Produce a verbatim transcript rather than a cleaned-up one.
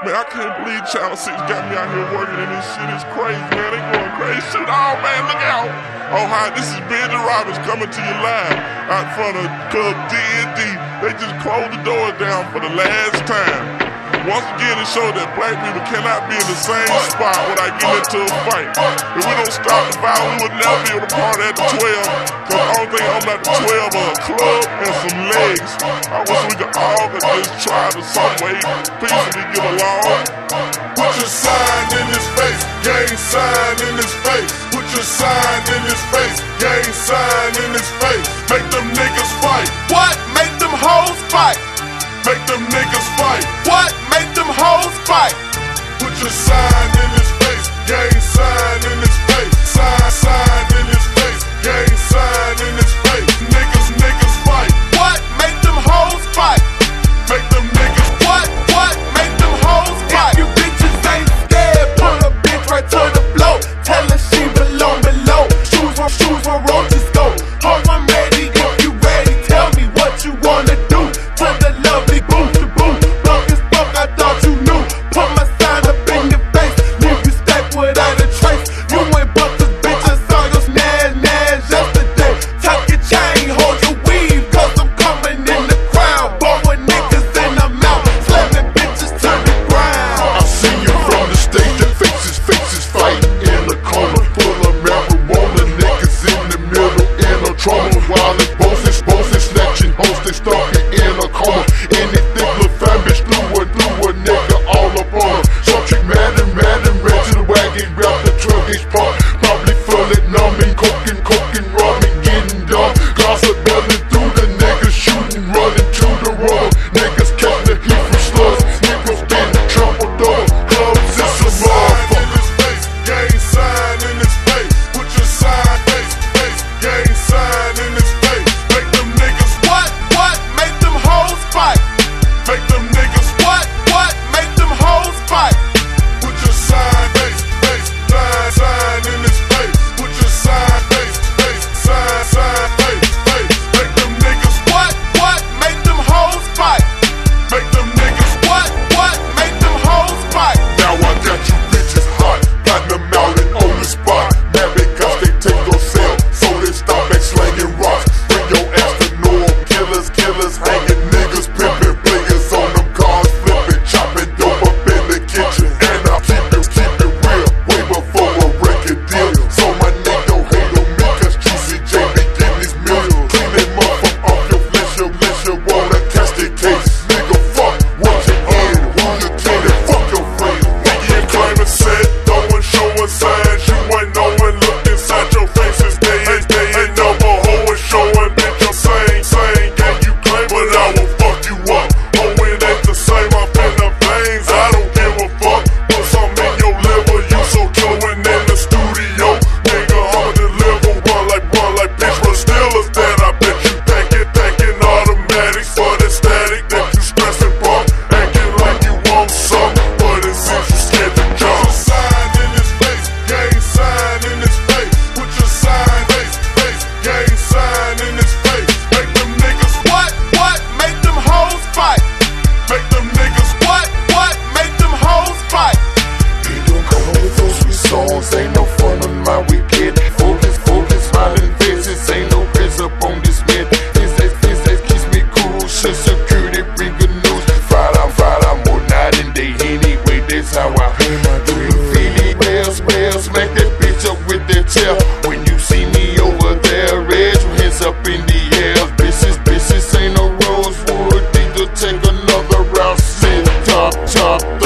Man, I can't believe Channel six got me out here working and this shit is crazy, man. They going crazy shit. Oh, man, look out. Oh, hi, this is Benji Roberts coming to you live out in front of Club D and D. They just closed the doors down for the last time. Once again, it showed that black people cannot be in the same spot without getting into a fight. If we don't stop the violence, we would never be able to party at the twelve. Cause the only thing I'm at the twelve are a club and some legs. I wish we could all could just try to some way peacefully get along. Put your sign in his face, gang sign in his face. Put your sign in his face, gang sign in his face. Make them niggas fight. What? Make them hoes fight. Make them niggas fight. What? Make them hoes fight. Put your sign in his face, gang sign in his face. Sign, sign in his face, gang sign in his face. Niggas, niggas fight. What? Make them hoes fight. Make them niggas. What? What? Make them hoes fight. If you bitches ain't scared, pull a bitch right to the floor. Tell her she belong below. Shoes where, shoes where roaches go. Hold I'm ready, if you ready, tell me what you wanna do. To the lovely boo, to boo. Broke as fuck, I thought you knew. Put my sign up in your face, leave you stacked without a trace. You ain't bust this bitch, I saw your snaz, naz yesterday. Tuck your chain, hold your weave, cause I'm coming in the crowd. Blowing niggas in the mouth, slamming bitches to the ground. I see you from the stage, your faces, faces fighting in the corner. Full of marijuana, niggas in the middle, in a trauma. While they boasting, boasting, snatching, hosting, stalking in a coma. Anything little fat bitch threw a, threw a nigga all up on her. Some chick mad and mad and ran to the wagon, grabbed the truck, each part. Probably full it, numbing, coking, coking, rubbing, getting dumb. Gossip belly through the niggas, shooting, running to the road. Niggas catching the heat from slugs, niggas getting trampled over. Clubs, it's a motherfucker. Gang sign in his face, put your sign, face, face, gang sign in his face. Make them niggas. What? What? Make them hoes fight. Make them niggas. What? What? Make them hoes fight. Put your sign, face, face, sign, sign in his face. Put your sign, face, face, sign, sign, face, face. Make them niggas. What? What? Make them hoes fight. Make them niggas. What? What? Make them hoes fight. Now I got you bitches hot, platinum out and on the spot. Mad because they take your cell, so they stop at slanging rocks. Bring your ass to Norm, killers, killers, hanging niggas, pimping, players on them cars, flipping, chopping dope up in the kitchen. And I keep it, keep it real, way before a record deal. So my nigga don't hate on me, cause Juicy J be getting these millions. Clean them up from off your flesh, your flesh, you wanna catch the case. Nigga, fuck what you in, who you kidding, fuck your friend. Nigga, you claiming said, throwing, showing signs, you ain't knowing, look inside your faces, they ain't, they ain't never hoeing, showing, bitch, I'm same, same gang you claim, but I will fuck you up. Oh, it ain't the same up in the veins, I don't give a fuck. Put something in your liver, you so killing in the studio. Nigga, I'ma deliver one like, one like bitch, but still is that I bet you thinking, thinking automatics for the static that you stressing, bro. Acting like you want something, but it seems you scared to jump. Sign in his face, gang sign in his face. Put your sign, face, face, gang sign in his face. Make them niggas. What? What? Make them hoes fight. Make them niggas. What? What? Make them hoes fight. He don't come home with those sweet songs, ain't no fun on my weekend. Focus, focus, smiling faces, ain't no piss up on this man. This that, this that keeps me cool, shit security, bring good news. Friday, Friday, more night and day, anyway, that's how I pay my dream. Feeling bells, bells, smack that bitch up with that tail. When you see me over there, raise your hands up in the air. Bitches, bitches, ain't no rosewood, need to take another round, sit, top, top,